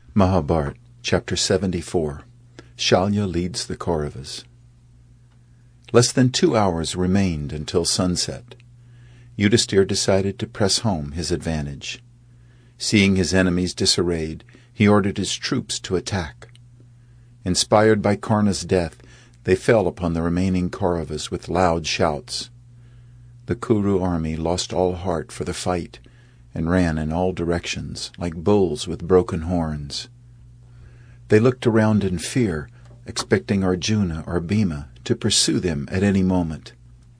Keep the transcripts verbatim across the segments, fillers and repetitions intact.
Mahabharata, Chapter seventy-four. Shalya leads the Kauravas. Less than two hours remained until sunset. Yudhisthira decided to press home his advantage. Seeing his enemies disarrayed, he ordered his troops to attack. Inspired by Karna's death, they fell upon the remaining Kauravas with loud shouts. The Kuru army lost all heart for the fight and ran in all directions like bulls with broken horns. They looked around in fear, expecting Arjuna or Bhima to pursue them at any moment.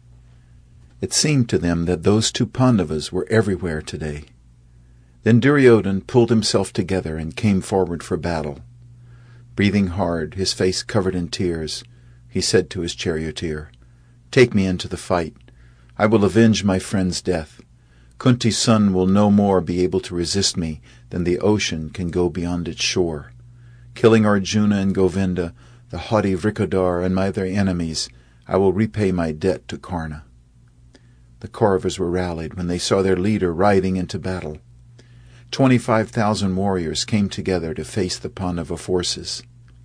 It seemed to them that those two Pandavas were everywhere today. Then Duryodhana pulled himself together and came forward for battle. Breathing hard, his face covered in tears, he said to his charioteer, "Take me into the fight. I will avenge my friend's death. Kunti's son will no more be able to resist me than the ocean can go beyond its shore. Killing Arjuna and Govinda, the haughty Vrikadar, and my other enemies, I will repay my debt to Karna." The Kauravas were rallied when they saw their leader riding into battle. Twenty-five thousand warriors came together to face the Pandava forces.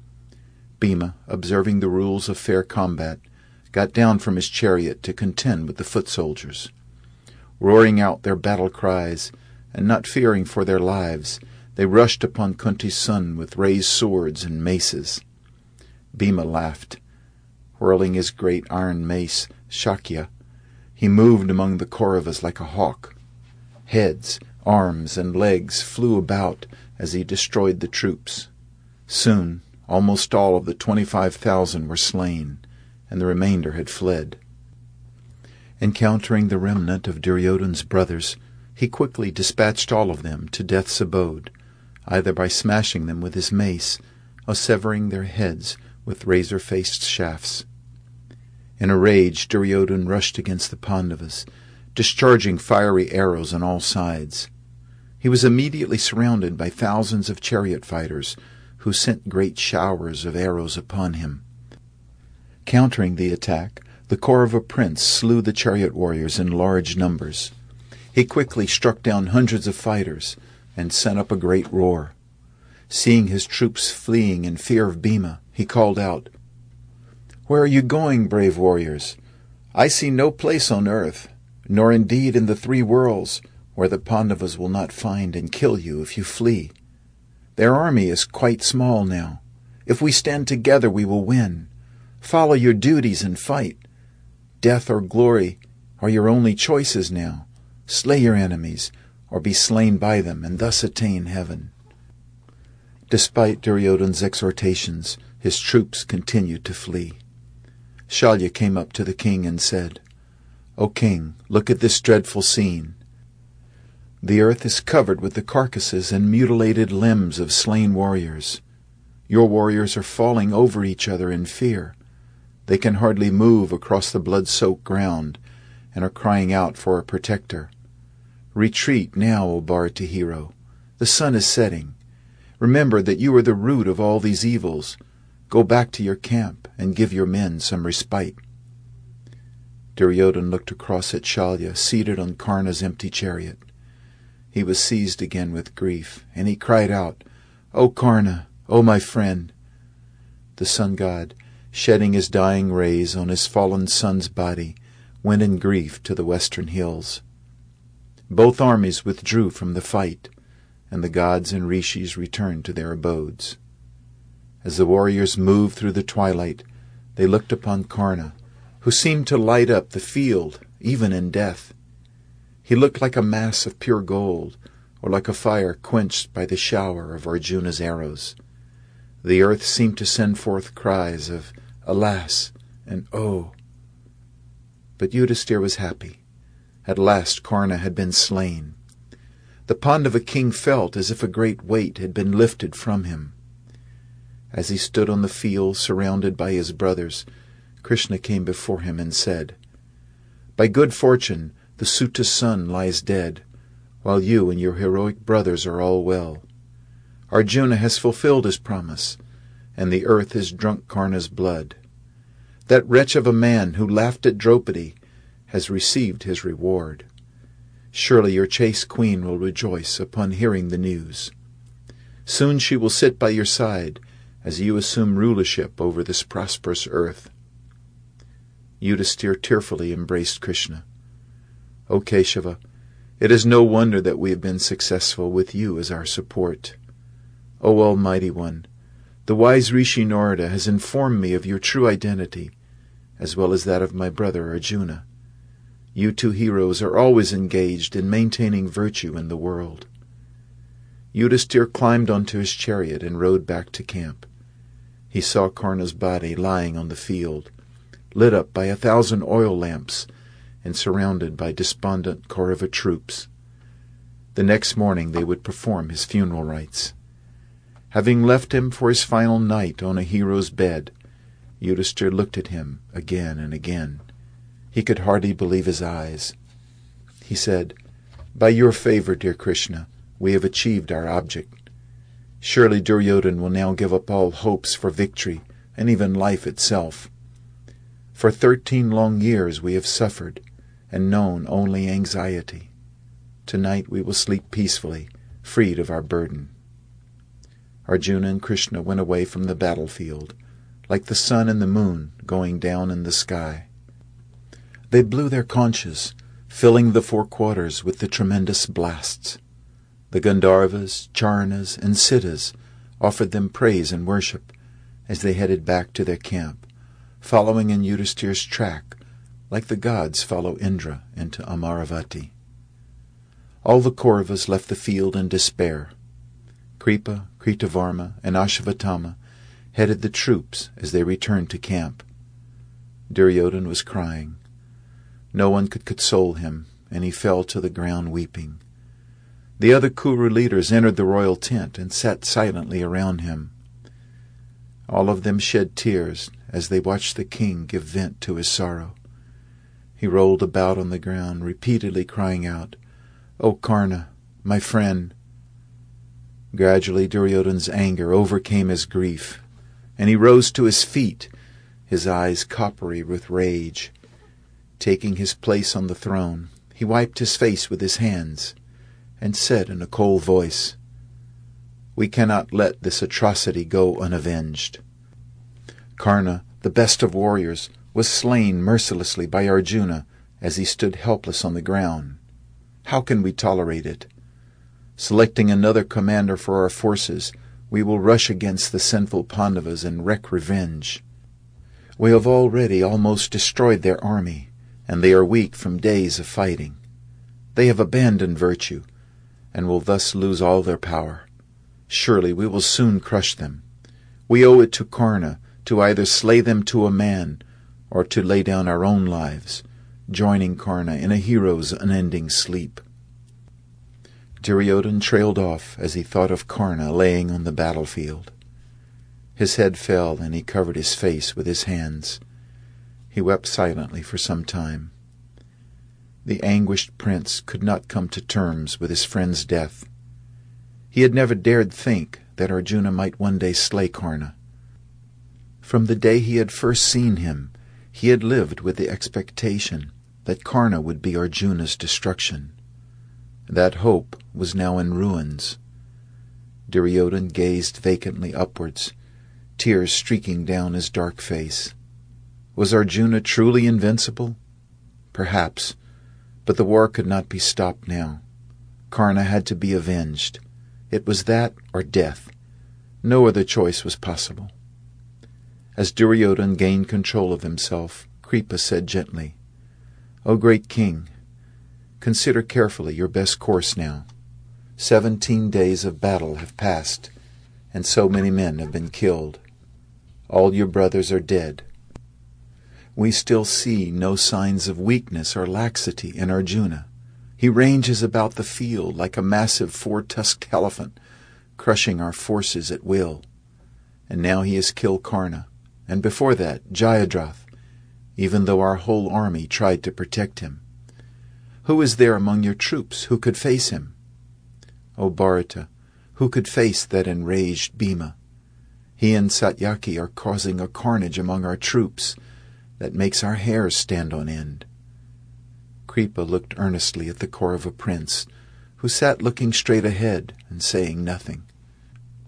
Bhima, observing the rules of fair combat, got down from his chariot to contend with the foot soldiers. Roaring out their battle cries, and not fearing for their lives, they rushed upon Kunti's son with raised swords and maces. Bhima laughed. Whirling his great iron mace, Shakya, he moved among the Kauravas like a hawk. Heads, arms, and legs flew about as he destroyed the troops. Soon, almost all of the twenty-five thousand were slain, and the remainder had fled. Encountering the remnant of Duryodhana's brothers, he quickly dispatched all of them to death's abode, either by smashing them with his mace or severing their heads with razor-faced shafts. In a rage, Duryodhana rushed against the Pandavas, discharging fiery arrows on all sides. He was immediately surrounded by thousands of chariot fighters, who sent great showers of arrows upon him. Countering the attack, the Kaurava prince slew the chariot warriors in large numbers. He quickly struck down hundreds of fighters and sent up a great roar. Seeing his troops fleeing in fear of Bhima, he called out, "Where are you going, brave warriors? I see no place on earth, nor indeed in the three worlds, where the Pandavas will not find and kill you if you flee. Their army is quite small now. If we stand together, we will win. Follow your duties and fight. Death or glory are your only choices now. Slay your enemies, or be slain by them, and thus attain heaven." Despite Duryodhana's exhortations, his troops continued to flee. Shalya came up to the king and said, "O king, look at this dreadful scene. The earth is covered with the carcasses and mutilated limbs of slain warriors. Your warriors are falling over each other in fear. They can hardly move across the blood-soaked ground and are crying out for a protector. Retreat now, O Bharata hero. The sun is setting. Remember that you are the root of all these evils. Go back to your camp and give your men some respite." Duryodhana looked across at Shalya, seated on Karna's empty chariot. He was seized again with grief, and he cried out, "O Karna, O my friend!" The sun god, shedding his dying rays on his fallen son's body, went in grief to the western hills. Both armies withdrew from the fight, and the gods and rishis returned to their abodes. As the warriors moved through the twilight, they looked upon Karna, who seemed to light up the field even in death. He looked like a mass of pure gold, or like a fire quenched by the shower of Arjuna's arrows. The earth seemed to send forth cries of "Alas!" and "Oh!" But Yudhisthira was happy. At last Karna had been slain. The Pandava king felt as if a great weight had been lifted from him. As he stood on the field surrounded by his brothers, Krishna came before him and said, "By good fortune, the Suta's son lies dead, while you and your heroic brothers are all well. Arjuna has fulfilled his promise, and the earth has drunk Karna's blood. That wretch of a man who laughed at Draupadi has received his reward. Surely your chaste queen will rejoice upon hearing the news. Soon she will sit by your side as you assume rulership over this prosperous earth." Yudhisthira tearfully embraced Krishna. "O Keshava, it is no wonder that we have been successful with you as our support. O Almighty One, the wise Rishi Narada has informed me of your true identity, as well as that of my brother Arjuna. You two heroes are always engaged in maintaining virtue in the world." Yudhisthira climbed onto his chariot and rode back to camp. He saw Karna's body lying on the field, lit up by a thousand oil lamps and surrounded by despondent Kaurava troops. The next morning they would perform his funeral rites. Having left him for his final night on a hero's bed, Yudhisthira looked at him again and again. He could hardly believe his eyes. He said, "By your favor, dear Krishna, we have achieved our object. Surely Duryodhana will now give up all hopes for victory and even life itself. For thirteen long years we have suffered and known only anxiety. Tonight we will sleep peacefully, freed of our burden." Arjuna and Krishna went away from the battlefield, like the sun and the moon going down in the sky. They blew their conches, filling the four quarters with the tremendous blasts. The Gandharvas, Charanas, and Siddhas offered them praise and worship as they headed back to their camp, following in Yudhisthira's track like the gods follow Indra into Amaravati. All the Kauravas left the field in despair. Kripa, Kritavarma, and Ashvatthama headed the troops as they returned to camp. Duryodhana was crying. No one could console him, and he fell to the ground weeping. The other Kuru leaders entered the royal tent and sat silently around him. All of them shed tears as they watched the king give vent to his sorrow. He rolled about on the ground, repeatedly crying out, "O Karna, my friend!" Gradually Duryodhana's anger overcame his grief, and he rose to his feet, his eyes coppery with rage. Taking his place on the throne, he wiped his face with his hands and said in a cold voice, "We cannot let this atrocity go unavenged. Karna, the best of warriors, was slain mercilessly by Arjuna as he stood helpless on the ground. How can we tolerate it? Selecting another commander for our forces, we will rush against the sinful Pandavas and wreak revenge. We have already almost destroyed their army, and they are weak from days of fighting. They have abandoned virtue, and will thus lose all their power. Surely we will soon crush them. We owe it to Karna to either slay them to a man or to lay down our own lives, joining Karna in a hero's unending sleep." Duryodhana trailed off as he thought of Karna laying on the battlefield. His head fell and he covered his face with his hands. He wept silently for some time. The anguished prince could not come to terms with his friend's death. He had never dared think that Arjuna might one day slay Karna. From the day he had first seen him, he had lived with the expectation that Karna would be Arjuna's destruction. That hope was now in ruins. Duryodhana gazed vacantly upwards, tears streaking down his dark face. Was Arjuna truly invincible? Perhaps, but the war could not be stopped now. Karna had to be avenged. It was that or death. No other choice was possible. As Duryodhana gained control of himself, Kripa said gently, "O great king, consider carefully your best course now. Seventeen days of battle have passed, and so many men have been killed. All your brothers are dead. We still see no signs of weakness or laxity in Arjuna. He ranges about the field like a massive four-tusked elephant, crushing our forces at will. And now he has killed Karna, and before that Jayadratha, even though our whole army tried to protect him. Who is there among your troops who could face him? O Bharata, who could face that enraged Bhima? He and Satyaki are causing a carnage among our troops that makes our hairs stand on end." Kripa looked earnestly at the Kaurava prince, who sat looking straight ahead and saying nothing.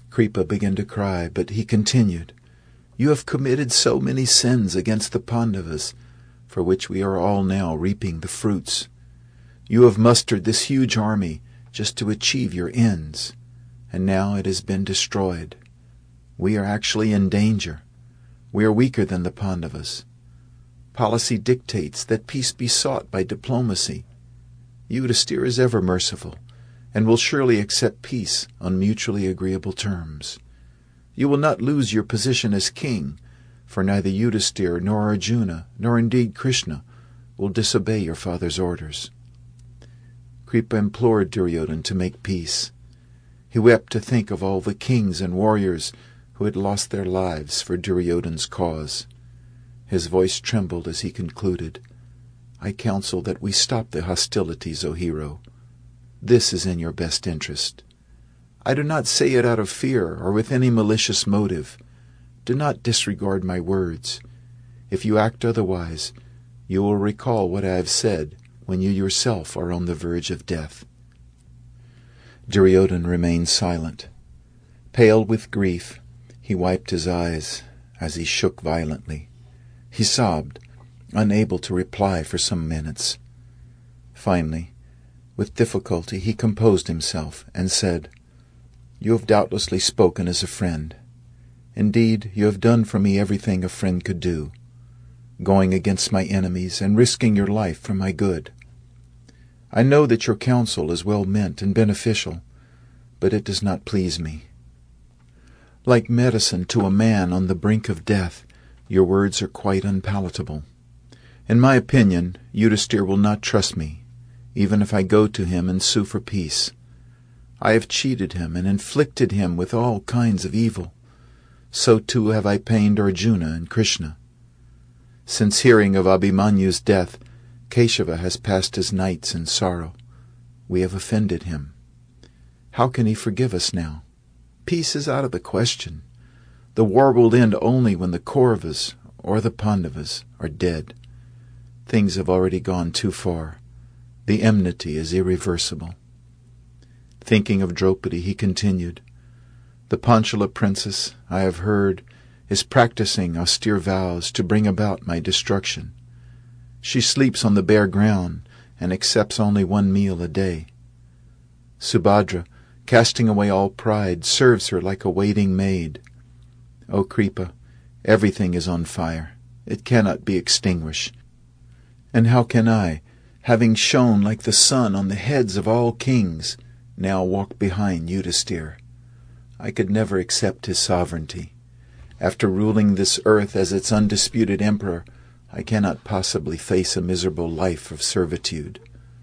Kripa began to cry, but he continued, "You have committed so many sins against the Pandavas, for which we are all now reaping the fruits. You have mustered this huge army just to achieve your ends, and now it has been destroyed. We are actually in danger. We are weaker than the Pandavas. Policy dictates that peace be sought by diplomacy. Yudhisthira is ever merciful, and will surely accept peace on mutually agreeable terms. You will not lose your position as king, for neither Yudhisthira nor Arjuna, nor indeed Krishna, will disobey your father's orders." Kripa implored Duryodhana to make peace. He wept to think of all the kings and warriors who had lost their lives for Duryodhana's cause. His voice trembled as he concluded, "I counsel that we stop the hostilities, O hero. This is in your best interest. I do not say it out of fear or with any malicious motive. Do not disregard my words. If you act otherwise, you will recall what I have said when you yourself are on the verge of death." Duryodhana remained silent. Pale with grief, he wiped his eyes as he shook violently. He sobbed, unable to reply for some minutes. Finally, with difficulty he composed himself and said, "You have doubtlessly spoken as a friend. Indeed, you have done for me everything a friend could do, going against my enemies and risking your life for my good. I know that your counsel is well meant and beneficial, but it does not please me. Like medicine to a man on the brink of death, your words are quite unpalatable. In my opinion, Yudhisthira will not trust me, even if I go to him and sue for peace. I have cheated him and inflicted him with all kinds of evil. So too have I pained Arjuna and Krishna. Since hearing of Abhimanyu's death, Keshava has passed his nights in sorrow. We have offended him. How can he forgive us now? Peace is out of the question. The war will end only when the Kauravas or the Pandavas are dead. Things have already gone too far. The enmity is irreversible." Thinking of Draupadi, he continued, "The Panchala princess, I have heard, is practicing austere vows to bring about my destruction. She sleeps on the bare ground and accepts only one meal a day. Subhadra, casting away all pride, serves her like a waiting maid. O Kripa, everything is on fire. It cannot be extinguished. And how can I, having shone like the sun on the heads of all kings, now walk behind Yudhisthira? I could never accept his sovereignty. After ruling this earth as its undisputed emperor, I cannot possibly face a miserable life of servitude."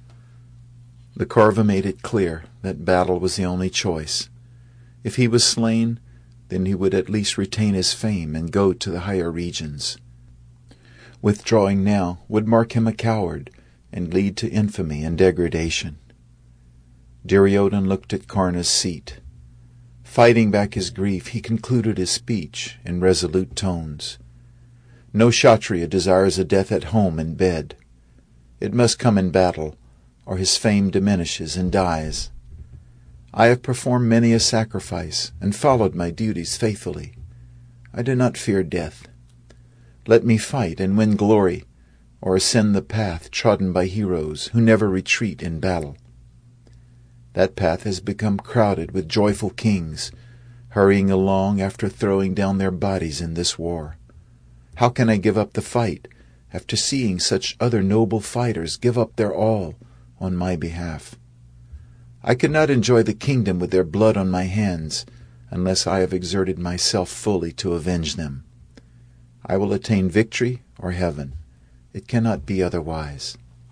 The Kaurava made it clear that battle was the only choice. If he was slain, then he would at least retain his fame and go to the higher regions. Withdrawing now would mark him a coward and lead to infamy and degradation. Duryodhana looked at Karna's seat. Fighting back his grief, he concluded his speech in resolute tones. No Kshatriya desires a death at home in bed. It must come in battle, or his fame diminishes and dies. I have performed many a sacrifice and followed my duties faithfully. I do not fear death. Let me fight and win glory, or ascend the path trodden by heroes who never retreat in battle. That path has become crowded with joyful kings, hurrying along after throwing down their bodies in this war. How can I give up the fight after seeing such other noble fighters give up their all on my behalf? I could not enjoy the kingdom with their blood on my hands unless I have exerted myself fully to avenge them. I will attain victory or heaven. It cannot be otherwise."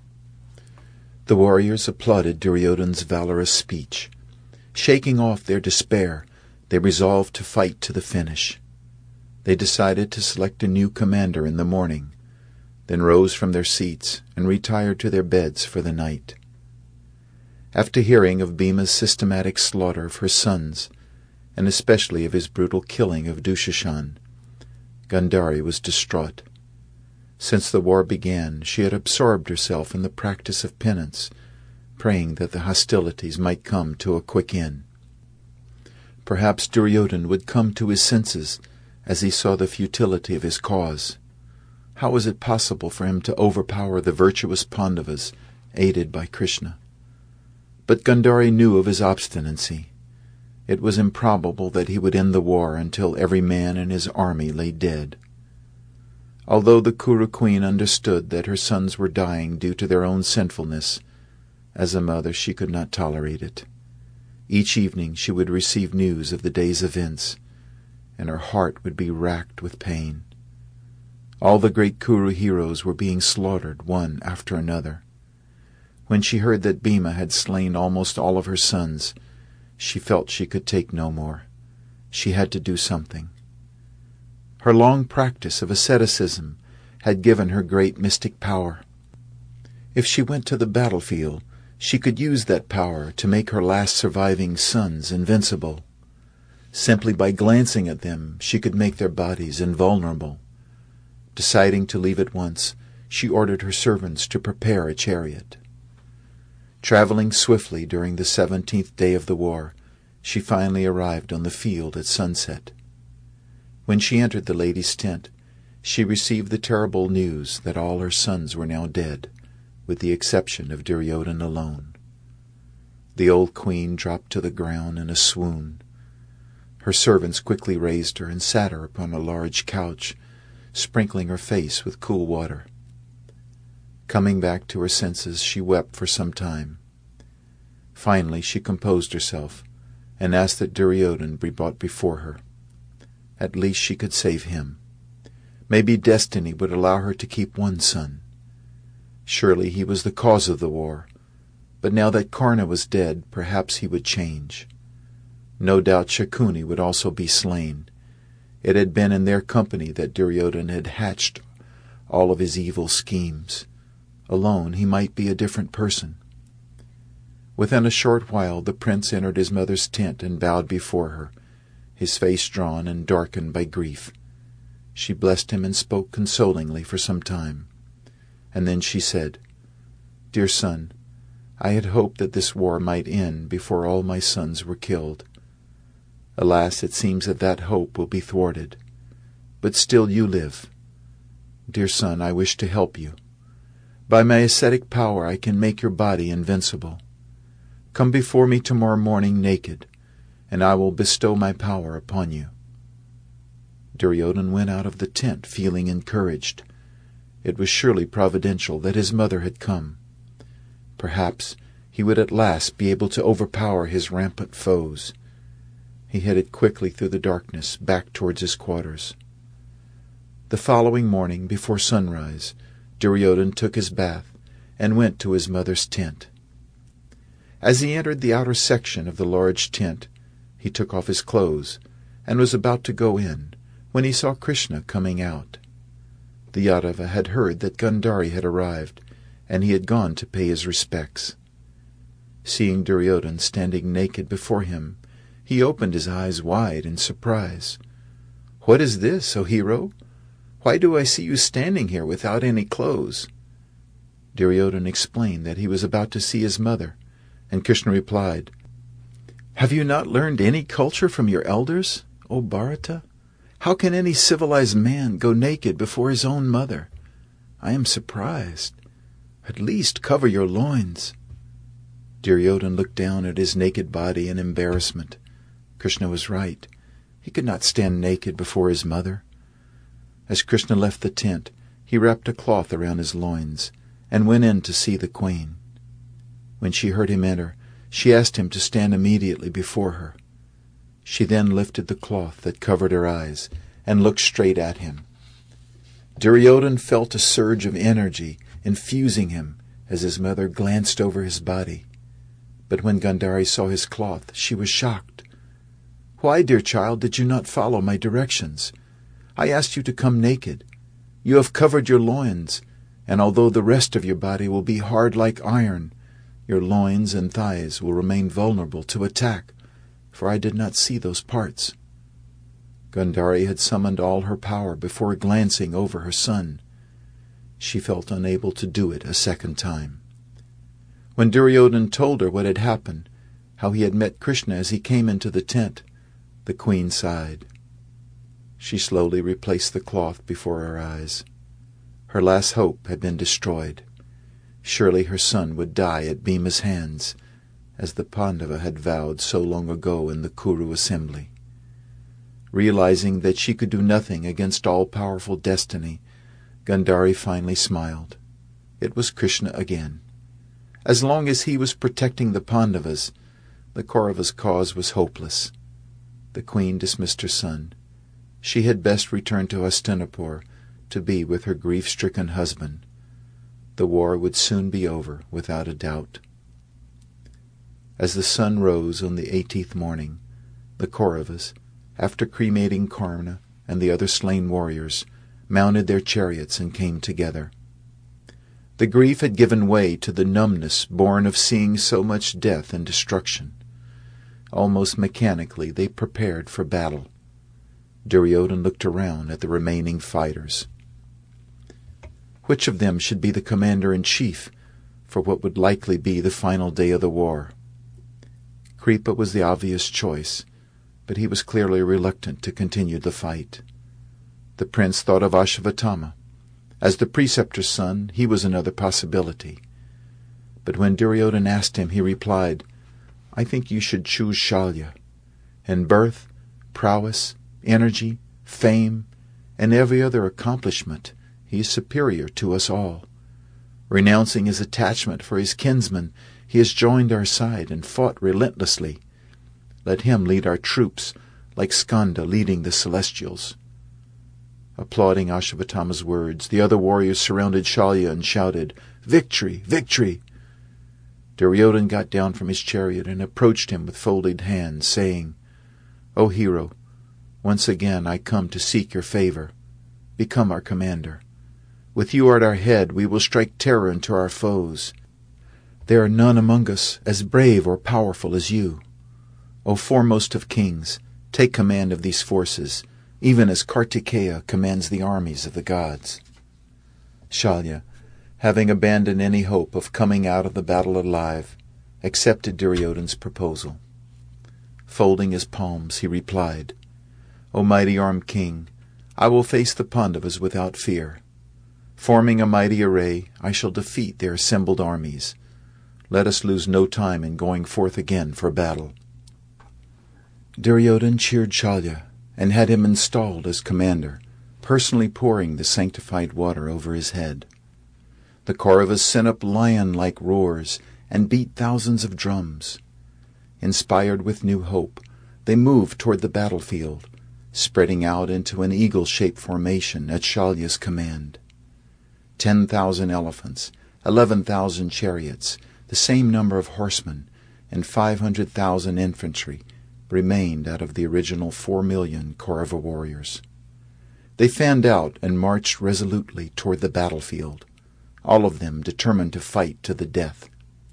The warriors applauded Duryodhana's valorous speech. Shaking off their despair, they resolved to fight to the finish. They decided to select a new commander in the morning, then rose from their seats and retired to their beds for the night. After hearing of Bhima's systematic slaughter of her sons, and especially of his brutal killing of Dushashan, Gandhari was distraught. Since the war began, she had absorbed herself in the practice of penance, praying that the hostilities might come to a quick end. Perhaps Duryodhana would come to his senses as he saw the futility of his cause. How was it possible for him to overpower the virtuous Pandavas, aided by Krishna? But Gandhari knew of his obstinacy. It was improbable that he would end the war until every man in his army lay dead. Although the Kuru queen understood that her sons were dying due to their own sinfulness, as a mother she could not tolerate it. Each evening she would receive news of the day's events, and her heart would be racked with pain. All the great Kuru heroes were being slaughtered one after another. When she heard that Bhima had slain almost all of her sons, she felt she could take no more. She had to do something. Her long practice of asceticism had given her great mystic power. If she went to the battlefield, she could use that power to make her last surviving sons invincible. Simply by glancing at them, she could make their bodies invulnerable. Deciding to leave at once, she ordered her servants to prepare a chariot. Traveling swiftly during the seventeenth day of the war, she finally arrived on the field at sunset. When she entered the lady's tent, she received the terrible news that all her sons were now dead, with the exception of Duryodhana alone. The old queen dropped to the ground in a swoon. Her servants quickly raised her and sat her upon a large couch, sprinkling her face with cool water. Coming back to her senses, she wept for some time. Finally she composed herself and asked that Duryodhana be brought before her. At least she could save him. Maybe destiny would allow her to keep one son. Surely he was the cause of the war, but now that Karna was dead, perhaps he would change. No doubt Shakuni would also be slain. It had been in their company that Duryodhana had hatched all of his evil schemes. Alone he might be a different person. Within a short while the prince entered his mother's tent and bowed before her, his face drawn and darkened by grief. She blessed him and spoke consolingly for some time. And then she said, "Dear son, I had hoped that this war might end before all my sons were killed. Alas, it seems that that hope will be thwarted. But still you live. Dear son, I wish to help you. By my ascetic power I can make your body invincible. Come before me tomorrow morning naked, and I will bestow my power upon you." Duryodhana went out of the tent feeling encouraged. It was surely providential that his mother had come. Perhaps he would at last be able to overpower his rampant foes. He headed quickly through the darkness back towards his quarters. The following morning, before sunrise, Duryodhana took his bath and went to his mother's tent. As he entered the outer section of the large tent, he took off his clothes and was about to go in when he saw Krishna coming out. The Yadava had heard that Gandhari had arrived, and he had gone to pay his respects. Seeing Duryodhana standing naked before him, he opened his eyes wide in surprise. "What is this, O hero? Why do I see you standing here without any clothes?" Duryodhana explained that he was about to see his mother, and Krishna replied, "Have you not learned any culture from your elders, O Bharata? How can any civilized man go naked before his own mother? I am surprised. At least cover your loins." Duryodhana looked down at his naked body in embarrassment. Krishna was right. He could not stand naked before his mother. As Krishna left the tent, he wrapped a cloth around his loins and went in to see the queen. When she heard him enter, she asked him to stand immediately before her. She then lifted the cloth that covered her eyes and looked straight at him. Duryodhana felt a surge of energy infusing him as his mother glanced over his body. But when Gandhari saw his cloth, she was shocked. "Why, dear child, did you not follow my directions? I asked you to come naked. You have covered your loins, and although the rest of your body will be hard like iron, your loins and thighs will remain vulnerable to attack, for I did not see those parts." Gandhari had summoned all her power before glancing over her son. She felt unable to do it a second time. When Duryodhana told her what had happened, how he had met Krishna as he came into the tent, The queen sighed. She slowly replaced the cloth before her eyes. Her last hope had been destroyed. Surely her son would die at Bhima's hands, as the Pandava had vowed so long ago in the Kuru assembly. Realizing that she could do nothing against all-powerful destiny, Gandhari finally smiled. It was Krishna again. As long as he was protecting the Pandavas, the Kauravas' cause was hopeless. The queen dismissed her son. She had best return to Hastinapur to be with her grief-stricken husband. The war would soon be over, without a doubt. As the sun rose on the eighteenth morning, the Kauravas, after cremating Karna and the other slain warriors, mounted their chariots and came together. The grief had given way to the numbness born of seeing so much death and destruction. Almost mechanically they prepared for battle. Duryodhana looked around at the remaining fighters. Which of them should be the commander-in-chief for what would likely be the final day of the war? Kripa was the obvious choice, but he was clearly reluctant to continue the fight. The prince thought of Ashvatthama. As the preceptor's son, he was another possibility. But when Duryodhana asked him, he replied, "I think you should choose Shalya. In birth, prowess, energy, fame, and every other accomplishment, he is superior to us all. Renouncing his attachment for his kinsman, he has joined our side and fought relentlessly. Let him lead our troops, like Skanda leading the Celestials." Applauding Ashvatthama's words, the other warriors surrounded Shalya and shouted, "Victory! Victory!" Duryodhana got down from his chariot and approached him with folded hands, saying, "O hero, once again I come to seek your favor. Become our commander. With you at our head, we will strike terror into our foes. There are none among us as brave or powerful as you. O foremost of kings, take command of these forces, even as Kartikeya commands the armies of the gods." Shalya, having abandoned any hope of coming out of the battle alive, accepted Duryodhana's proposal. Folding his palms, he replied, "O mighty-armed king, I will face the Pandavas without fear. Forming a mighty array, I shall defeat their assembled armies. Let us lose no time in going forth again for battle." Duryodhana cheered Shalya and had him installed as commander, personally pouring the sanctified water over his head. The Kauravas sent up lion-like roars and beat thousands of drums. Inspired with new hope, they moved toward the battlefield, spreading out into an eagle-shaped formation at Shalya's command. Ten thousand elephants, eleven thousand chariots, the same number of horsemen, and five hundred thousand infantry remained out of the original four million Kaurava warriors. They fanned out and marched resolutely toward the battlefield, all of them determined to fight to the death.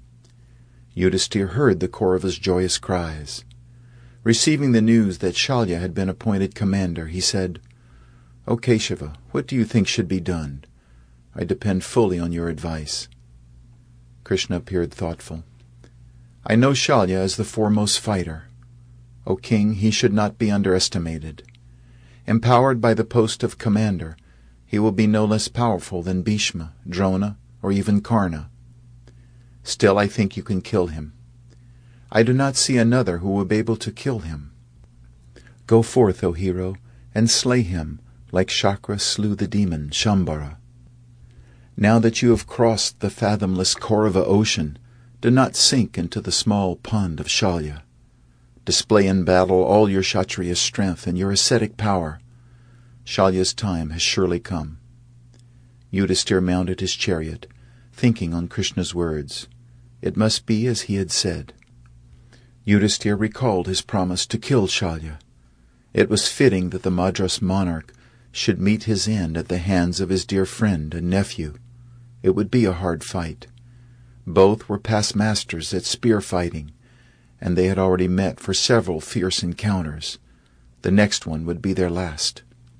Yudhisthira heard the Kauravas' joyous cries. Receiving the news that Shalya had been appointed commander, he said, "O Keshava, what do you think should be done? I depend fully on your advice." Krishna appeared thoughtful. "I know Shalya as the foremost fighter. O king, he should not be underestimated. Empowered by the post of commander, he will be no less powerful than Bhishma, Drona, or even Karna. Still, I think you can kill him. I do not see another who will be able to kill him. Go forth, O hero, and slay him, like Shakra slew the demon Shambhara. Now that you have crossed the fathomless Kaurava ocean, do not sink into the small pond of Shalya. Display in battle all your Kshatriya strength and your ascetic power. Shalya's time has surely come." Yudhisthira mounted his chariot, thinking on Krishna's words. It must be as he had said. Yudhisthira recalled his promise to kill Shalya. It was fitting that the Madras monarch should meet his end at the hands of his dear friend and nephew. It would be a hard fight. Both were past masters at spear fighting, and they had already met for several fierce encounters. The next one would be their last.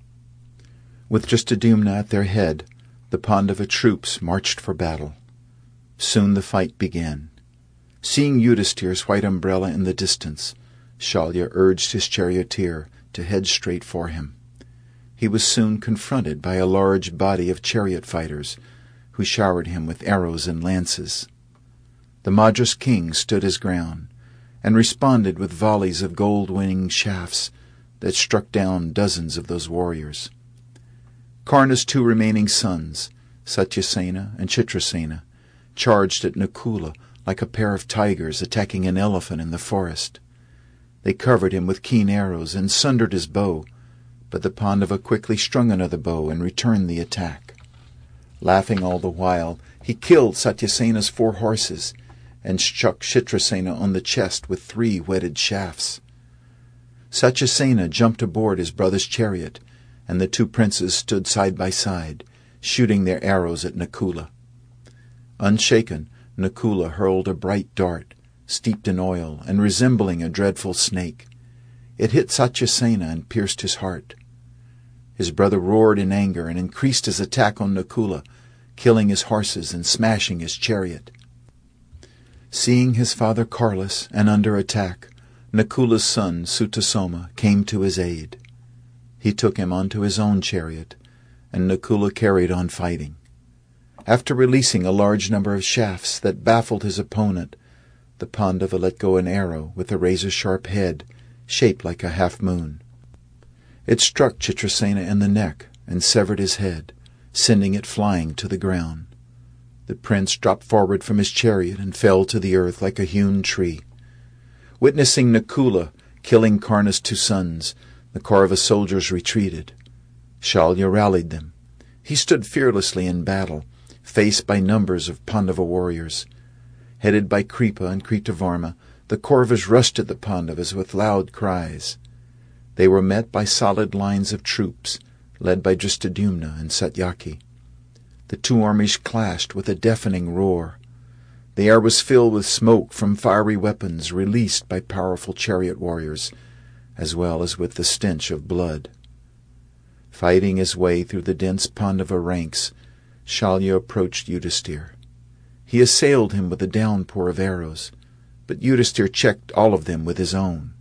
With Dristadumna at their head, the Pandava troops marched for battle. Soon the fight began. Seeing Yudhisthira's white umbrella in the distance, Shalya urged his charioteer to head straight for him. He was soon confronted by a large body of chariot fighters, who showered him with arrows and lances. The Madras king stood his ground, and responded with volleys of gold-winning shafts that struck down dozens of those warriors. Karna's two remaining sons, Satyasena and Chitrasena, charged at Nakula like a pair of tigers attacking an elephant in the forest. They covered him with keen arrows and sundered his bow, but the Pandava quickly strung another bow and returned the attack. Laughing all the while, he killed Satyasena's four horses and struck Chitrasena on the chest with three whetted shafts. Satyasena jumped aboard his brother's chariot, and the two princes stood side by side, shooting their arrows at Nakula. Unshaken, Nakula hurled a bright dart, steeped in oil and resembling a dreadful snake. It hit Satyasena and pierced his heart. His brother roared in anger and increased his attack on Nakula, killing his horses and smashing his chariot. Seeing his father carless and under attack, Nakula's son Sutasoma came to his aid. He took him onto his own chariot, and Nakula carried on fighting. After releasing a large number of shafts that baffled his opponent, the Pandava let go an arrow with a razor-sharp head, shaped like a half-moon. It struck Chitrasena in the neck and severed his head, sending it flying to the ground. The prince dropped forward from his chariot and fell to the earth like a hewn tree. Witnessing Nakula killing Karna's two sons, the Kaurava soldiers retreated. Shalya rallied them. He stood fearlessly in battle, faced by numbers of Pandava warriors. Headed by Kripa and Kritavarma, the Kauravas rushed at the Pandavas with loud cries. They were met by solid lines of troops, led by Drishtadyumna and Satyaki. The two armies clashed with a deafening roar. The air was filled with smoke from fiery weapons released by powerful chariot warriors, as well as with the stench of blood. Fighting his way through the dense Pandava ranks, Shalya approached Yudhisthira. He assailed him with a downpour of arrows, but Yudhisthira checked all of them with his own.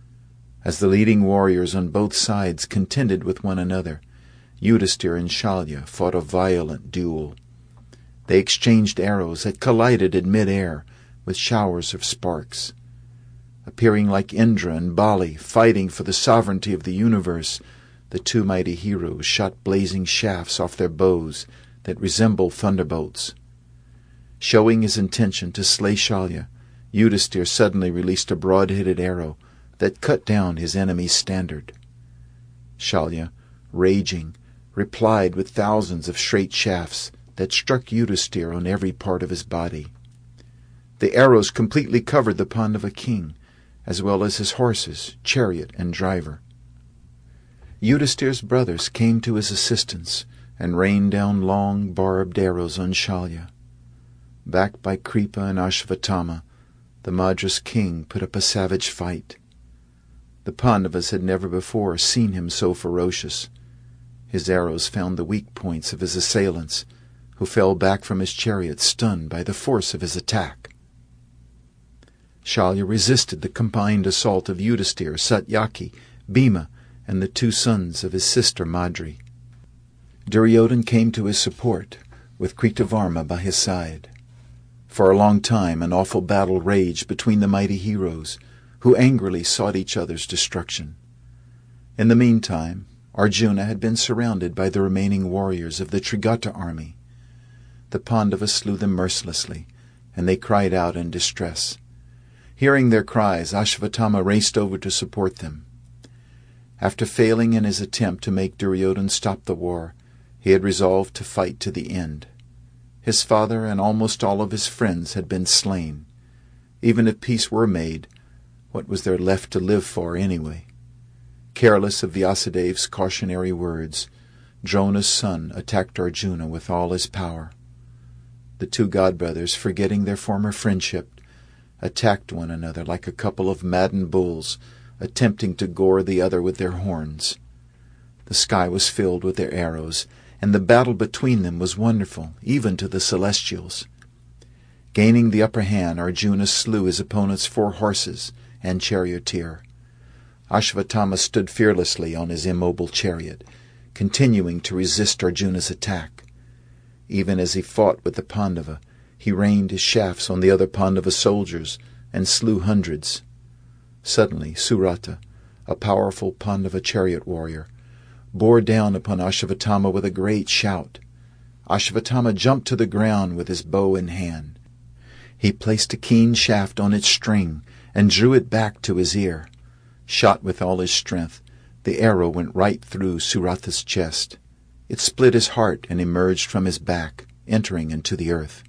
As the leading warriors on both sides contended with one another, Yudhisthira and Shalya fought a violent duel. They exchanged arrows that collided in mid-air with showers of sparks. Appearing like Indra and Bali fighting for the sovereignty of the universe, the two mighty heroes shot blazing shafts off their bows that resembled thunderbolts. Showing his intention to slay Shalya, Yudhisthira suddenly released a broad-headed arrow that cut down his enemy's standard. Shalya, raging, replied with thousands of straight shafts that struck Yudhisthira on every part of his body. The arrows completely covered the Pandava king, as well as his horses, chariot, and driver. Yudhisthira's brothers came to his assistance and rained down long, barbed arrows on Shalya. Backed by Kripa and Ashvatthama, the Madras king put up a savage fight. The Pandavas had never before seen him so ferocious. His arrows found the weak points of his assailants, who fell back from his chariot stunned by the force of his attack. Shalya resisted the combined assault of Yudhisthira, Satyaki, Bhima, and the two sons of his sister Madri. Duryodhana came to his support, with Kritavarma by his side. For a long time an awful battle raged between the mighty heroes, who angrily sought each other's destruction. In the meantime, Arjuna had been surrounded by the remaining warriors of the Trigata army. The Pandavas slew them mercilessly, and they cried out in distress. Hearing their cries, Ashvatthama raced over to support them. After failing in his attempt to make Duryodhana stop the war, he had resolved to fight to the end. His father and almost all of his friends had been slain. Even if peace were made, what was there left to live for anyway? Careless of Vyasadev's cautionary words, Drona's son attacked Arjuna with all his power. The two godbrothers, forgetting their former friendship, attacked one another like a couple of maddened bulls, attempting to gore the other with their horns. The sky was filled with their arrows, and the battle between them was wonderful, even to the celestials. Gaining the upper hand, Arjuna slew his opponent's four horses and charioteer, Ashvatthama stood fearlessly on his immobile chariot, continuing to resist Arjuna's attack. Even as he fought with the Pandava, he rained his shafts on the other Pandava soldiers and slew hundreds. Suddenly Surata, a powerful Pandava chariot warrior, bore down upon Ashvatthama with a great shout. Ashvatthama jumped to the ground with his bow in hand. He placed a keen shaft on its string and drew it back to his ear. Shot with all his strength, the arrow went right through Surata's chest. It split his heart and emerged from his back, entering into the earth.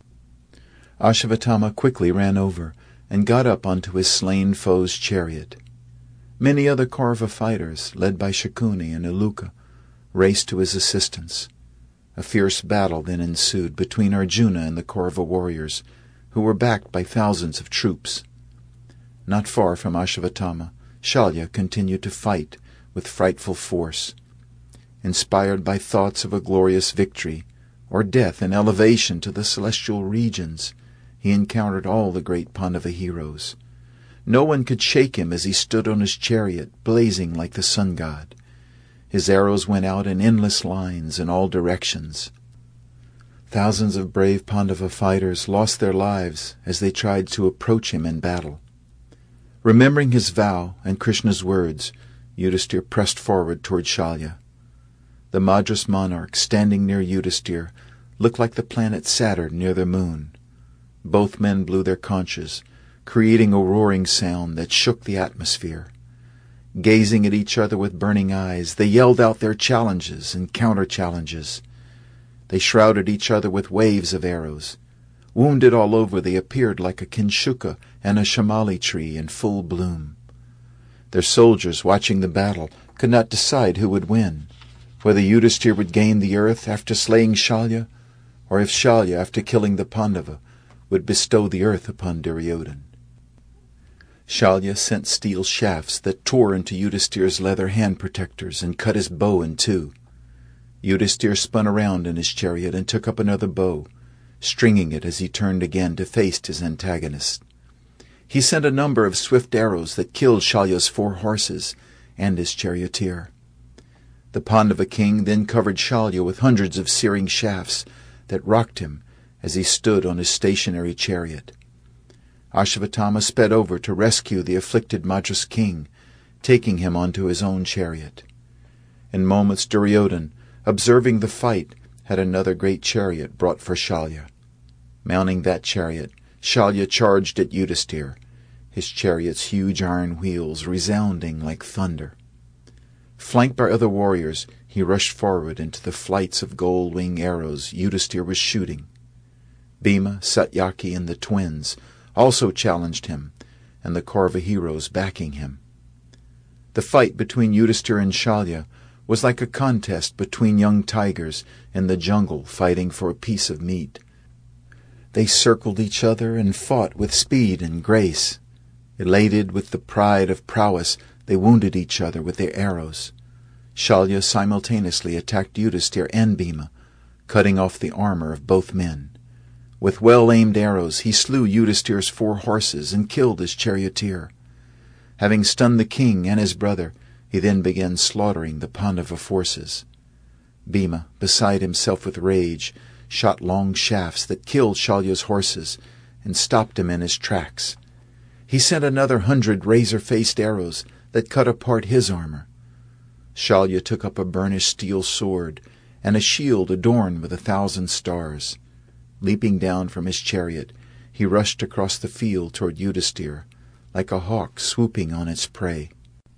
Ashvatthama quickly ran over and got up onto his slain foe's chariot. Many other Kaurava fighters, led by Shakuni and Uluka, raced to his assistance. A fierce battle then ensued between Arjuna and the Kaurava warriors, who were backed by thousands of troops. Not far from Ashvatthama, Shalya continued to fight with frightful force. Inspired by thoughts of a glorious victory, or death and elevation to the celestial regions, he encountered all the great Pandava heroes. No one could shake him as he stood on his chariot, blazing like the sun god. His arrows went out in endless lines in all directions. Thousands of brave Pandava fighters lost their lives as they tried to approach him in battle. Remembering his vow and Krishna's words, Yudhisthira pressed forward toward Shalya. The Madras monarch, standing near Yudhisthira, looked like the planet Saturn near the moon. Both men blew their conches, creating a roaring sound that shook the atmosphere. Gazing at each other with burning eyes, they yelled out their challenges and counter-challenges. They shrouded each other with waves of arrows. Wounded all over, they appeared like a kinshuka and a shamali tree in full bloom. Their soldiers, watching the battle, could not decide who would win, whether Yudhisthira would gain the earth after slaying Shalya, or if Shalya, after killing the Pandava, would bestow the earth upon Duryodhana. Shalya sent steel shafts that tore into Yudhisthira's leather hand protectors and cut his bow in two. Yudhisthira spun around in his chariot and took up another bow, stringing it as he turned again to face his antagonist. He sent a number of swift arrows that killed Shalya's four horses and his charioteer. The Pandava king then covered Shalya with hundreds of searing shafts that rocked him as he stood on his stationary chariot. Ashvatthama sped over to rescue the afflicted Madras king, taking him onto his own chariot. In moments Duryodhana, observing the fight, had another great chariot brought for Shalya. Mounting that chariot, Shalya charged at Yudhisthira, his chariot's huge iron wheels resounding like thunder. Flanked by other warriors, he rushed forward into the flights of gold-wing arrows Yudhisthira was shooting. Bhima, Satyaki, and the twins also challenged him, and the Kaurava heroes backing him. The fight between Yudhisthira and Shalya was like a contest between young tigers in the jungle fighting for a piece of meat. They circled each other and fought with speed and grace. Elated with the pride of prowess, they wounded each other with their arrows. Shalya simultaneously attacked Yudhisthira and Bhima, cutting off the armor of both men. With well-aimed arrows he slew Yudhisthira's four horses and killed his charioteer. Having stunned the king and his brother, he then began slaughtering the Pandava forces. Bhima, beside himself with rage, shot long shafts that killed Shalya's horses and stopped him in his tracks. He sent another hundred razor-faced arrows that cut apart his armor. Shalya took up a burnished steel sword and a shield adorned with a thousand stars. Leaping down from his chariot, he rushed across the field toward Yudhisthira, like a hawk swooping on its prey.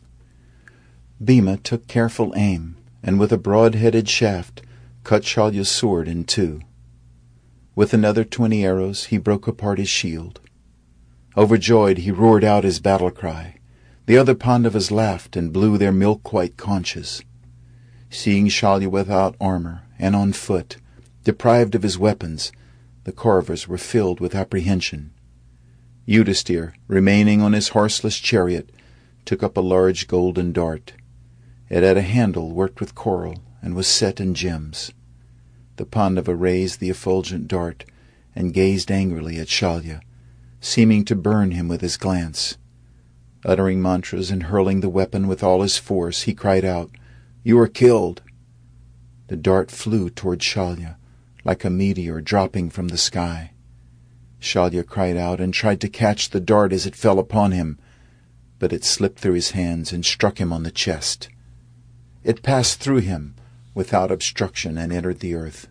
Bhima took careful aim, and with a broad-headed shaft cut Shalya's sword in two. With another twenty arrows he broke apart his shield. Overjoyed, he roared out his battle cry. The other Pandavas laughed and blew their milk-white conches. Seeing Shalya without armor and on foot, deprived of his weapons, the Kauravas were filled with apprehension. Yudhisthira, remaining on his horseless chariot, took up a large golden dart. It had a handle worked with coral and was set in gems. The Pandava raised the effulgent dart and gazed angrily at Shalya, seeming to burn him with his glance. Uttering mantras and hurling the weapon with all his force, he cried out, "You are killed!" The dart flew toward Shalya, like a meteor dropping from the sky. Shalya cried out and tried to catch the dart as it fell upon him, but it slipped through his hands and struck him on the chest. It passed through him without obstruction and entered the earth.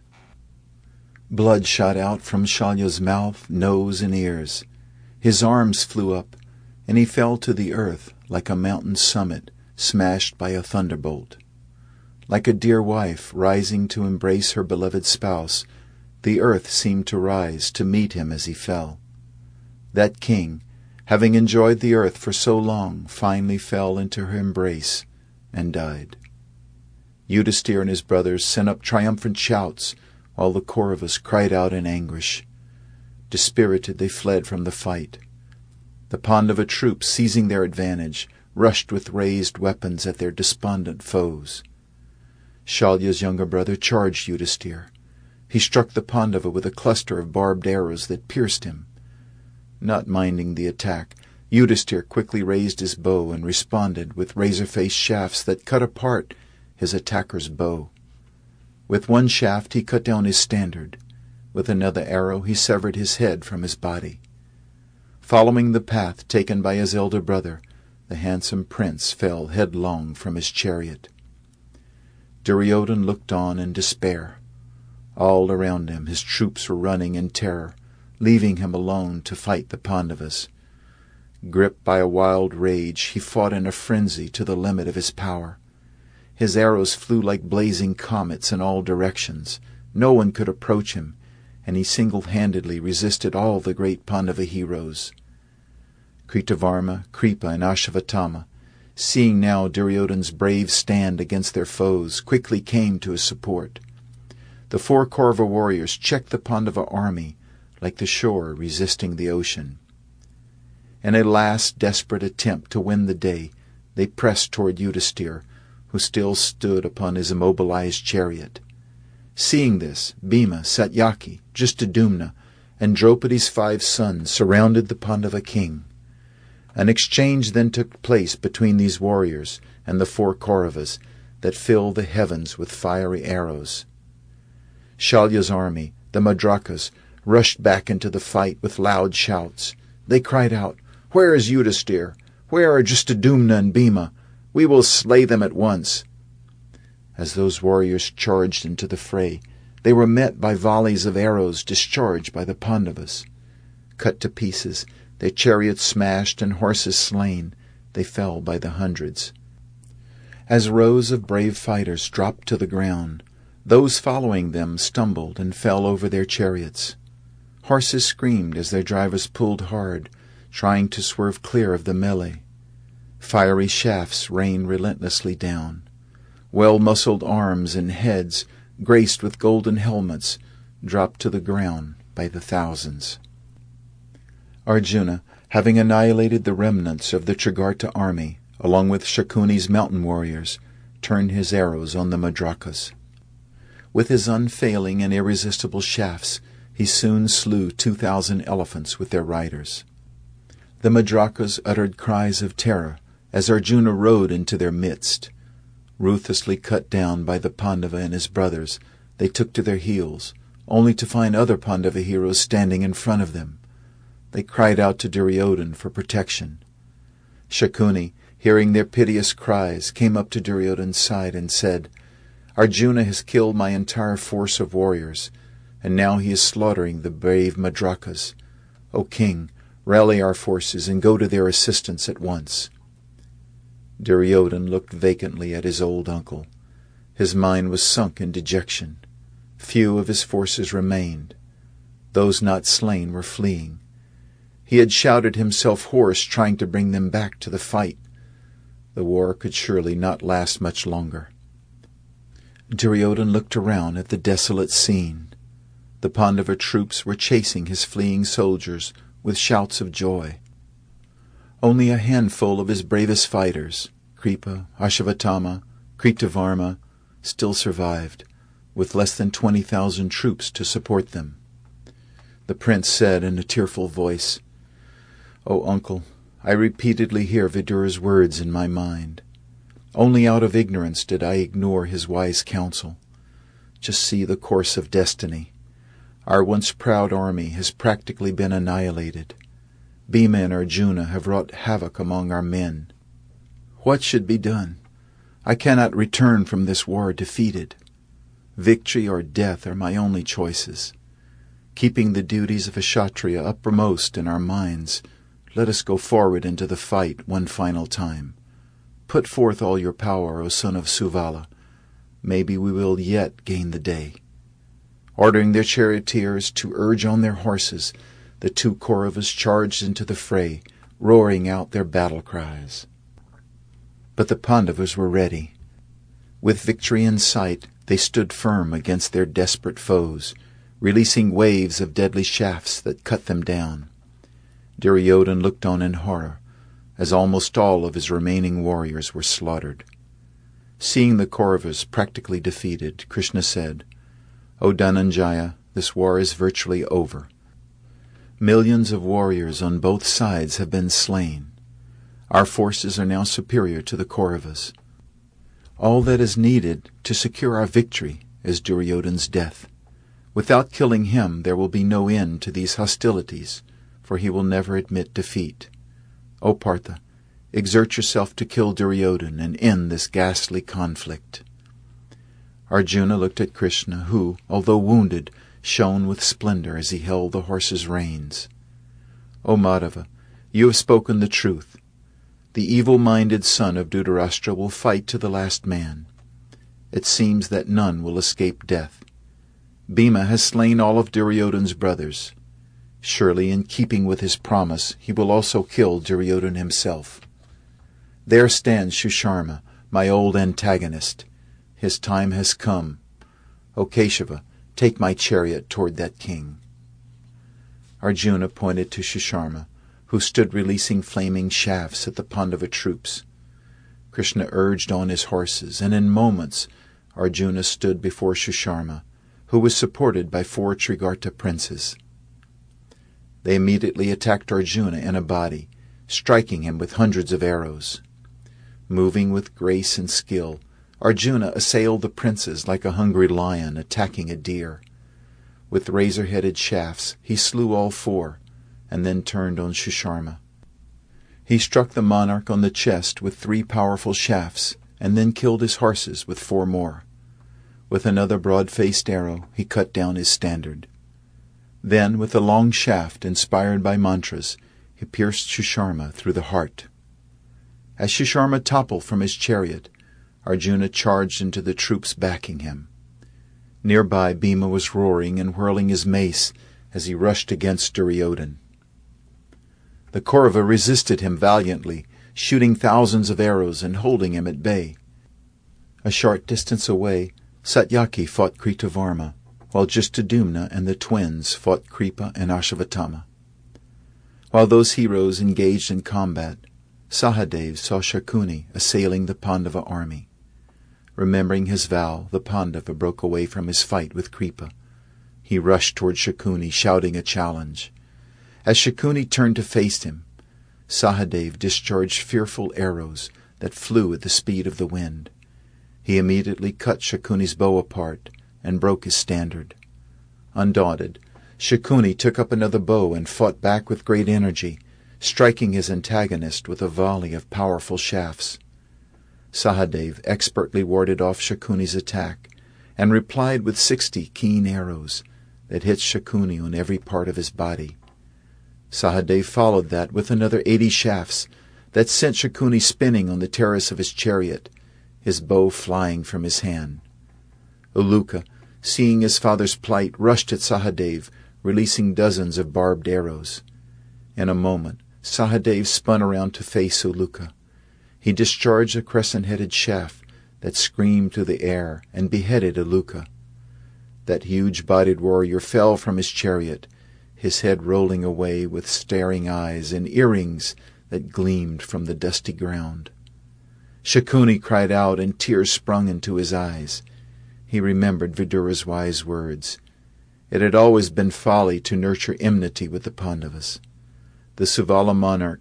Blood shot out from Shalya's mouth, nose, and ears. His arms flew up, and he fell to the earth like a mountain summit smashed by a thunderbolt. Like a dear wife rising to embrace her beloved spouse, the earth seemed to rise to meet him as he fell. That king, having enjoyed the earth for so long, finally fell into her embrace and died. Yudhisthira and his brothers sent up triumphant shouts, while the Kauravas cried out in anguish. Dispirited, they fled from the fight. The Pandava troops, seizing their advantage, rushed with raised weapons at their despondent foes. Shalya's younger brother charged Yudhisthira. He struck the Pandava with a cluster of barbed arrows that pierced him. Not minding the attack, Yudhisthira quickly raised his bow and responded with razor-faced shafts that cut apart his attacker's bow. With one shaft he cut down his standard. With another arrow he severed his head from his body. Following the path taken by his elder brother, the handsome prince fell headlong from his chariot. Duryodhana looked on in despair. All around him his troops were running in terror, leaving him alone to fight the Pandavas. Gripped by a wild rage, he fought in a frenzy to the limit of his power. His arrows flew like blazing comets in all directions. No one could approach him, and he single-handedly resisted all the great Pandava heroes. Kritavarma, Kripa, and Ashvatthama, seeing now Duryodhana's brave stand against their foes, quickly came to his support. The four Kaurava warriors checked the Pandava army like the shore resisting the ocean. In a last desperate attempt to win the day, they pressed toward Yudhisthira, who still stood upon his immobilized chariot. Seeing this, Bhima, Satyaki, Dristadumna, and Draupadi's five sons surrounded the Pandava king. An exchange then took place between these warriors and the four Kauravas that filled the heavens with fiery arrows. Shalya's army, the Madrakas, rushed back into the fight with loud shouts. They cried out, "Where is Yudhisthira? Where are Dristadumna and Bhima? We will slay them at once." As those warriors charged into the fray, they were met by volleys of arrows discharged by the Pandavas. Cut to pieces, their chariots smashed and horses slain, they fell by the hundreds. As rows of brave fighters dropped to the ground, those following them stumbled and fell over their chariots. Horses screamed as their drivers pulled hard, trying to swerve clear of the melee. Fiery shafts rained relentlessly down. Well-muscled arms and heads, graced with golden helmets, dropped to the ground by the thousands. Arjuna, having annihilated the remnants of the Trigarta army, along with Shakuni's mountain warriors, turned his arrows on the Madrakas. With his unfailing and irresistible shafts, he soon slew two thousand elephants with their riders. The Madrakas uttered cries of terror as Arjuna rode into their midst. Ruthlessly cut down by the Pandava and his brothers, they took to their heels, only to find other Pandava heroes standing in front of them. They cried out to Duryodhana for protection. Shakuni, hearing their piteous cries, came up to Duryodhana's side and said, "Arjuna has killed my entire force of warriors, and now he is slaughtering the brave Madrakas. O king, rally our forces and go to their assistance at once." Duryodhana looked vacantly at his old uncle. His mind was sunk in dejection. Few of his forces remained. Those not slain were fleeing. He had shouted himself hoarse trying to bring them back to the fight. The war could surely not last much longer. Duryodhana looked around at the desolate scene. The Pandava troops were chasing his fleeing soldiers with shouts of joy. Only a handful of his bravest fighters, Kripa, Ashvatthama, Kritavarma, still survived, with less than twenty thousand troops to support them. The prince said in a tearful voice, "O uncle, I repeatedly hear Vidura's words in my mind. Only out of ignorance did I ignore his wise counsel. Just see the course of destiny. Our once proud army has practically been annihilated. Bhima and Arjuna have wrought havoc among our men. What should be done? I cannot return from this war defeated. Victory or death are my only choices. Keeping the duties of a Kshatriya uppermost in our minds, let us go forward into the fight one final time. Put forth all your power, O son of Suvala. Maybe we will yet gain the day. Ordering their charioteers to urge on their horses, the two Kauravas charged into the fray, roaring out their battle cries. But the Pandavas were ready. With victory in sight, they stood firm against their desperate foes, releasing waves of deadly shafts that cut them down. Duryodhana looked on in horror, as almost all of his remaining warriors were slaughtered. Seeing the Kauravas practically defeated, Krishna said, "O Dhananjaya, this war is virtually over. Millions of warriors on both sides have been slain. Our forces are now superior to the Kauravas. All that is needed to secure our victory is Duryodhana's death. Without killing him, there will be no end to these hostilities, for he will never admit defeat. O Partha, exert yourself to kill Duryodhana and end this ghastly conflict." Arjuna looked at Krishna, who, although wounded, shone with splendor as he held the horse's reins. "O Madhava, you have spoken the truth. The evil-minded son of Dhritarashtra will fight to the last man. It seems that none will escape death. Bhima has slain all of Duryodhana's brothers. Surely, in keeping with his promise, he will also kill Duryodhana himself. There stands Shusharma, my old antagonist. His time has come. O Keshava, take my chariot toward that king." Arjuna pointed to Shusharma, who stood releasing flaming shafts at the Pandava troops. Krishna urged on his horses, and in moments Arjuna stood before Shusharma, who was supported by four Trigarta princes. They immediately attacked Arjuna in a body, striking him with hundreds of arrows. Moving with grace and skill, Arjuna assailed the princes like a hungry lion attacking a deer. With razor-headed shafts he slew all four, and then turned on Shusharma. He struck the monarch on the chest with three powerful shafts, and then killed his horses with four more. With another broad-faced arrow he cut down his standard. Then, with a long shaft inspired by mantras, he pierced Shusharma through the heart. As Shusharma toppled from his chariot, Arjuna charged into the troops backing him. Nearby, Bhima was roaring and whirling his mace as he rushed against Duryodhana. The Kaurava resisted him valiantly, shooting thousands of arrows and holding him at bay. A short distance away, Satyaki fought Kritavarma, while Justadumna and the twins fought Kripa and Ashvatthama. While those heroes engaged in combat, Sahadev saw Shakuni assailing the Pandava army. Remembering his vow, the Pandava broke away from his fight with Kripa. He rushed toward Shakuni, shouting a challenge. As Shakuni turned to face him, Sahadev discharged fearful arrows that flew at the speed of the wind. He immediately cut Shakuni's bow apart and broke his standard. Undaunted, Shakuni took up another bow and fought back with great energy, striking his antagonist with a volley of powerful shafts. Sahadev expertly warded off Shakuni's attack and replied with sixty keen arrows that hit Shakuni on every part of his body. Sahadev followed that with another eighty shafts that sent Shakuni spinning on the terrace of his chariot, his bow flying from his hand. Uluka, seeing his father's plight, rushed at Sahadev, releasing dozens of barbed arrows. In a moment, Sahadev spun around to face Uluka. He discharged a crescent-headed shaft that screamed through the air and beheaded Uluka. That huge-bodied warrior fell from his chariot, his head rolling away with staring eyes and earrings that gleamed from the dusty ground. Shakuni cried out, and tears sprung into his eyes. He remembered Vidura's wise words. It had always been folly to nurture enmity with the Pandavas. The Suvala monarch,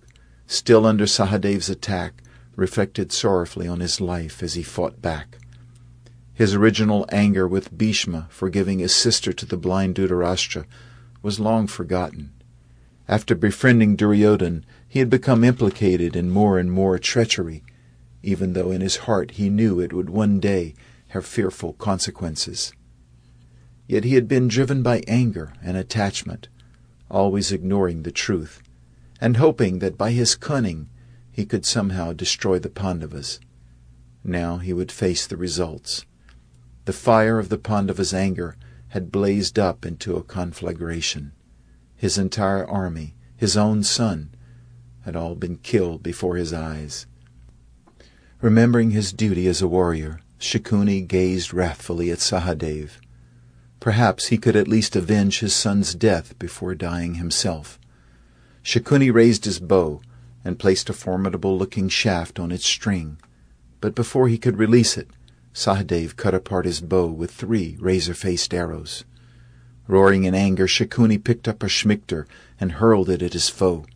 still under Sahadev's attack, reflected sorrowfully on his life as he fought back. His original anger with Bhishma for giving his sister to the blind Dhritarashtra was long forgotten. After befriending Duryodhana, he had become implicated in more and more treachery, even though in his heart he knew it would one day have fearful consequences. Yet he had been driven by anger and attachment, always ignoring the truth, and hoping that by his cunning he could somehow destroy the Pandavas. Now he would face the results. The fire of the Pandavas' anger had blazed up into a conflagration. His entire army, his own son, had all been killed before his eyes. Remembering his duty as a warrior, Shakuni gazed wrathfully at Sahadev. Perhaps he could at least avenge his son's death before dying himself. Shakuni raised his bow and placed a formidable-looking shaft on its string, but before he could release it, Sahadev cut apart his bow with three razor-faced arrows. Roaring in anger, Shakuni picked up a shmikter and hurled it at his foe.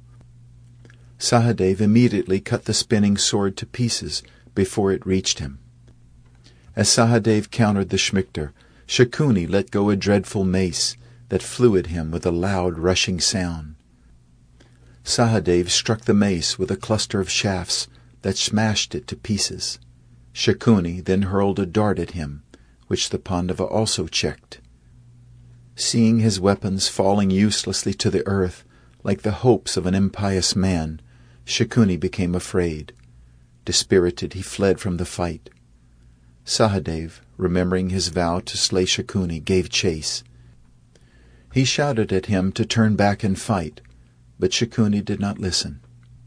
Sahadev immediately cut the spinning sword to pieces before it reached him. As Sahadev countered the shmikter, Shakuni let go a dreadful mace that flew at him with a loud rushing sound. Sahadev struck the mace with a cluster of shafts that smashed it to pieces. Shakuni then hurled a dart at him, which the Pandava also checked. Seeing his weapons falling uselessly to the earth, like the hopes of an impious man, Shakuni became afraid. Dispirited, he fled from the fight. Sahadev, remembering his vow to slay Shakuni, gave chase. He shouted at him to turn back and fight, but Shakuni did not listen.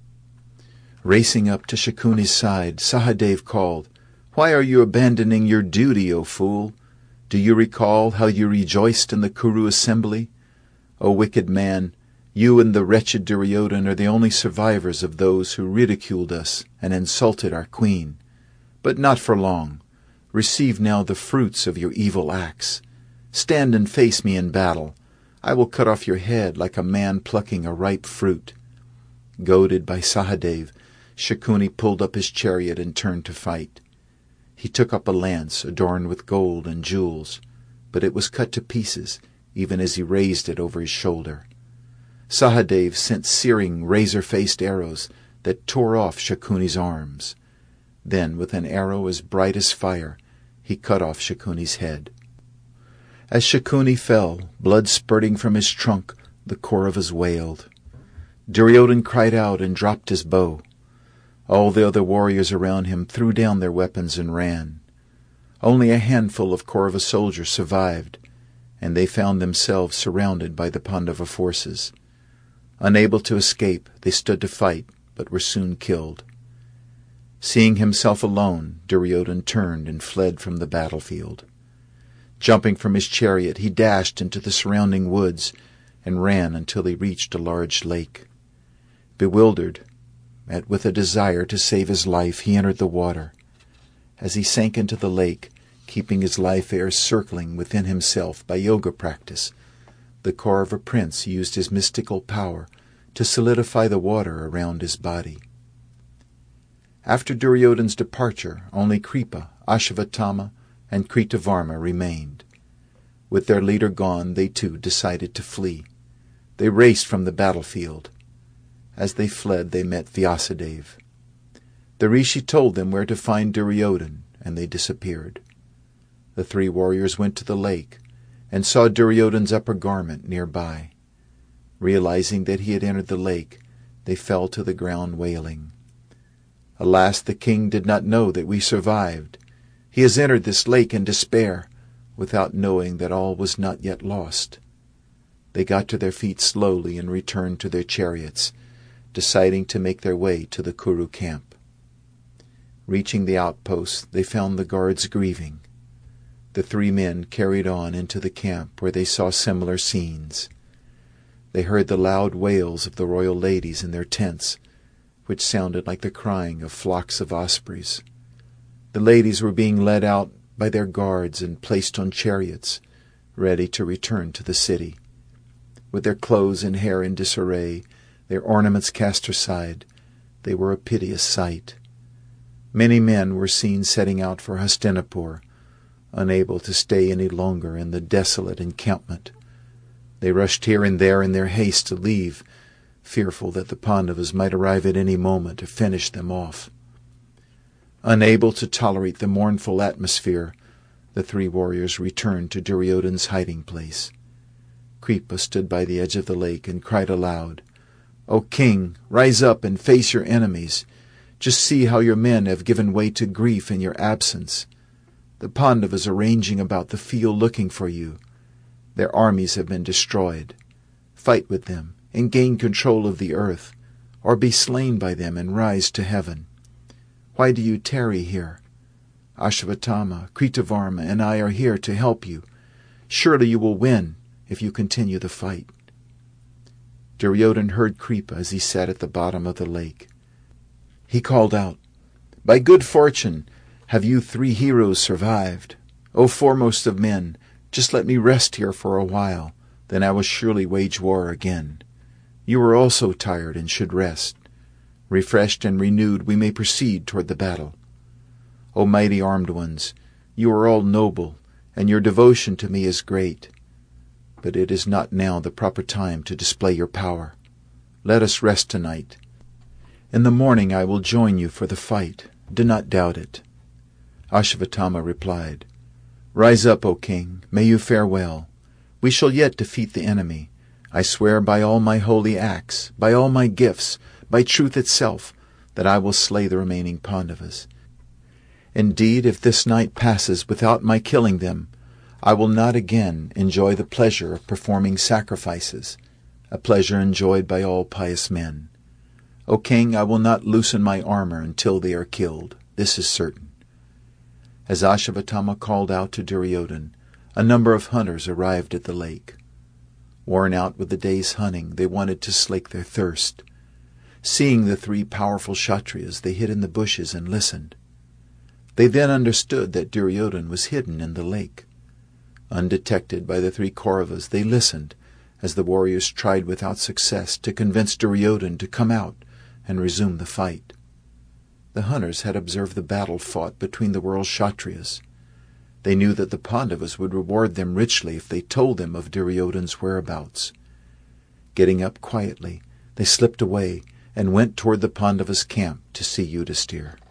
Racing up to Shakuni's side, Sahadev called, "Why are you abandoning your duty, O fool? Do you recall how you rejoiced in the Kuru assembly? O wicked man, you and the wretched Duryodhana are the only survivors of those who ridiculed us and insulted our queen. But not for long. Receive now the fruits of your evil acts. Stand and face me in battle. I will cut off your head like a man plucking a ripe fruit." Goaded by Sahadev, Shakuni pulled up his chariot and turned to fight. He took up a lance adorned with gold and jewels, but it was cut to pieces even as he raised it over his shoulder. Sahadev sent searing razor-faced arrows that tore off Shakuni's arms. Then, with an arrow as bright as fire, he cut off Shakuni's head. As Shakuni fell, blood spurting from his trunk, the Kauravas wailed. Duryodhana cried out and dropped his bow. All the other warriors around him threw down their weapons and ran. Only a handful of Kaurava soldiers survived, and they found themselves surrounded by the Pandava forces. Unable to escape, they stood to fight, but were soon killed. Seeing himself alone, Duryodhana turned and fled from the battlefield. Jumping from his chariot, he dashed into the surrounding woods and ran until he reached a large lake. Bewildered, yet with a desire to save his life, he entered the water. As he sank into the lake, keeping his life air circling within himself by yoga practice, the Kaurava prince used his mystical power to solidify the water around his body. After Duryodhana's departure, only Kripa, Ashvatthama, and Kritavarma remained. With their leader gone, they too decided to flee. They raced from the battlefield. As they fled, they met Vyasadeva. The rishi told them where to find Duryodhana, and they disappeared. The three warriors went to the lake and saw Duryodhana's upper garment nearby. Realizing that he had entered the lake, they fell to the ground wailing. "Alas, the king did not know that we survived. He has entered this lake in despair, without knowing that all was not yet lost." They got to their feet slowly and returned to their chariots, deciding to make their way to the Kuru camp. Reaching the outposts, they found the guards grieving. The three men carried on into the camp, where they saw similar scenes. They heard the loud wails of the royal ladies in their tents, which sounded like the crying of flocks of ospreys. The ladies were being led out by their guards and placed on chariots, ready to return to the city. With their clothes and hair in disarray, their ornaments cast aside, They were a piteous sight. Many men were seen setting out for Hastinapur, unable to stay any longer in the desolate encampment. They rushed here and there in their haste to leave, fearful that the Pandavas might arrive at any moment to finish them off. Unable to tolerate the mournful atmosphere, the three warriors returned to Duryodhan's hiding place. Kripa stood by the edge of the lake and cried aloud, "O king, rise up and face your enemies. Just see how your men have given way to grief in your absence. The Pandavas are ranging about the field looking for you. Their armies have been destroyed. Fight with them and gain control of the earth, or be slain by them and rise to heaven. Why do you tarry here? Ashvatthama, Kritavarma, and I are here to help you. Surely you will win if you continue the fight." Duryodhan heard Kripa as he sat at the bottom of the lake. He called out, "By good fortune have you three heroes survived. O foremost of men, just let me rest here for a while, then I will surely wage war again. You are also tired and should rest. Refreshed and renewed, we may proceed toward the battle. O mighty armed ones, you are all noble, and your devotion to me is great. But it is not now the proper time to display your power. Let us rest tonight. In the morning I will join you for the fight. Do not doubt it." Ashvatthama replied, "Rise up, O king, may you fare well. We shall yet defeat the enemy. I swear by all my holy acts, by all my gifts, by truth itself, that I will slay the remaining Pandavas. Indeed, if this night passes without my killing them, I will not again enjoy the pleasure of performing sacrifices, a pleasure enjoyed by all pious men. O king, I will not loosen my armor until they are killed. This is certain." As Ashvatthama called out to Duryodhan, a number of hunters arrived at the lake. Worn out with the day's hunting, they wanted to slake their thirst. Seeing the three powerful Kshatriyas, they hid in the bushes and listened. They then understood that Duryodhan was hidden in the lake. Undetected by the three Kauravas, they listened as the warriors tried without success to convince Duryodhan to come out and resume the fight. The hunters had observed the battle fought between the world Kshatriyas. They knew that the Pandavas would reward them richly if they told them of Duryodhan's whereabouts. Getting up quietly, they slipped away and went toward the Pandavas' camp to see Yudhisthira.